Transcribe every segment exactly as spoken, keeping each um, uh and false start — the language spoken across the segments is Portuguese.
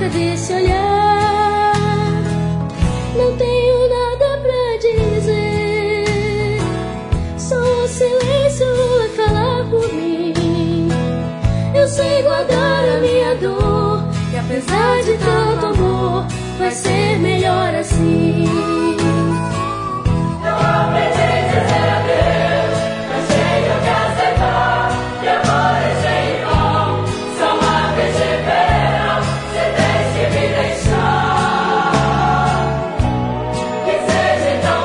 marca desse olhar. Não tenho nada pra dizer, só o silêncio vai falar por mim. Eu sei guardar a minha dor, e apesar de tanto amor, vai ser melhor assim. Eu aprendi a dizer adeus, mas tenho que aceitar que amor é sem igual. Só uma vez de verão, você tem que me deixar. Que seja tão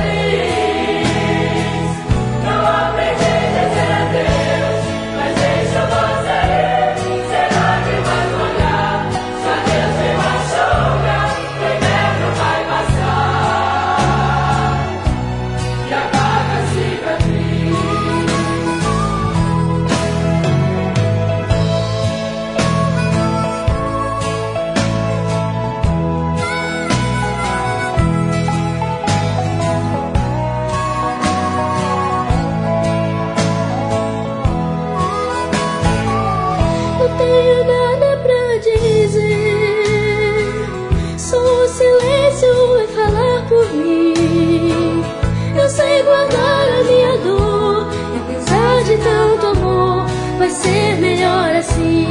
feliz. Eu aprendi a dizer adeus, mas deixa você ir. Será que vai molhar? Se adeus me machuca, o inverno vai passar e apaga a cicatriz. Não tenho nada pra dizer, só o silêncio vai falar por mim. Eu sei guardar a minha dor, e apesar de tanto amor, vai ser melhor assim.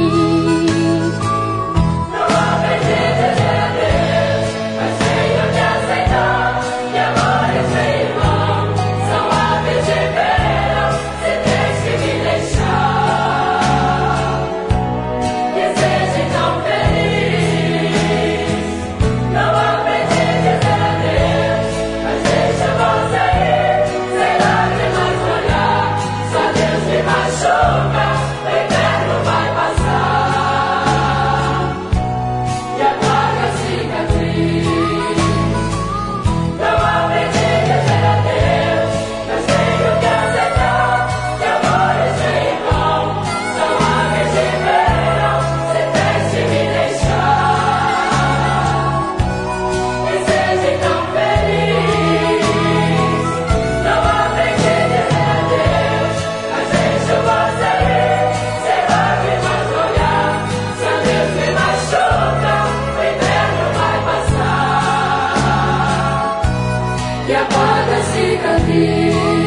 Eu aprendi a dizer adeus, mas tenho que aceitar que amor é sem igual. Só uma vez de verão, você tem que me deixar. Que seja tão feliz. Eu aprendi a dizer adeus, mas deixa você ir. Será que mais olhar? Só Deus me machuca, o inverno vai passar e apaga a cicatriz. Eu aprendi a dizer adeus, mas tenho que aceitar que amor é sem igual. Só uma vez de verão, você tem que me deixar. Que seja tão feliz. Eu aprendi a dizer adeus, mas deixa você ir. Será que mais olhar? Se Deus me machuca, o inverno vai passar e apaga a cicatriz.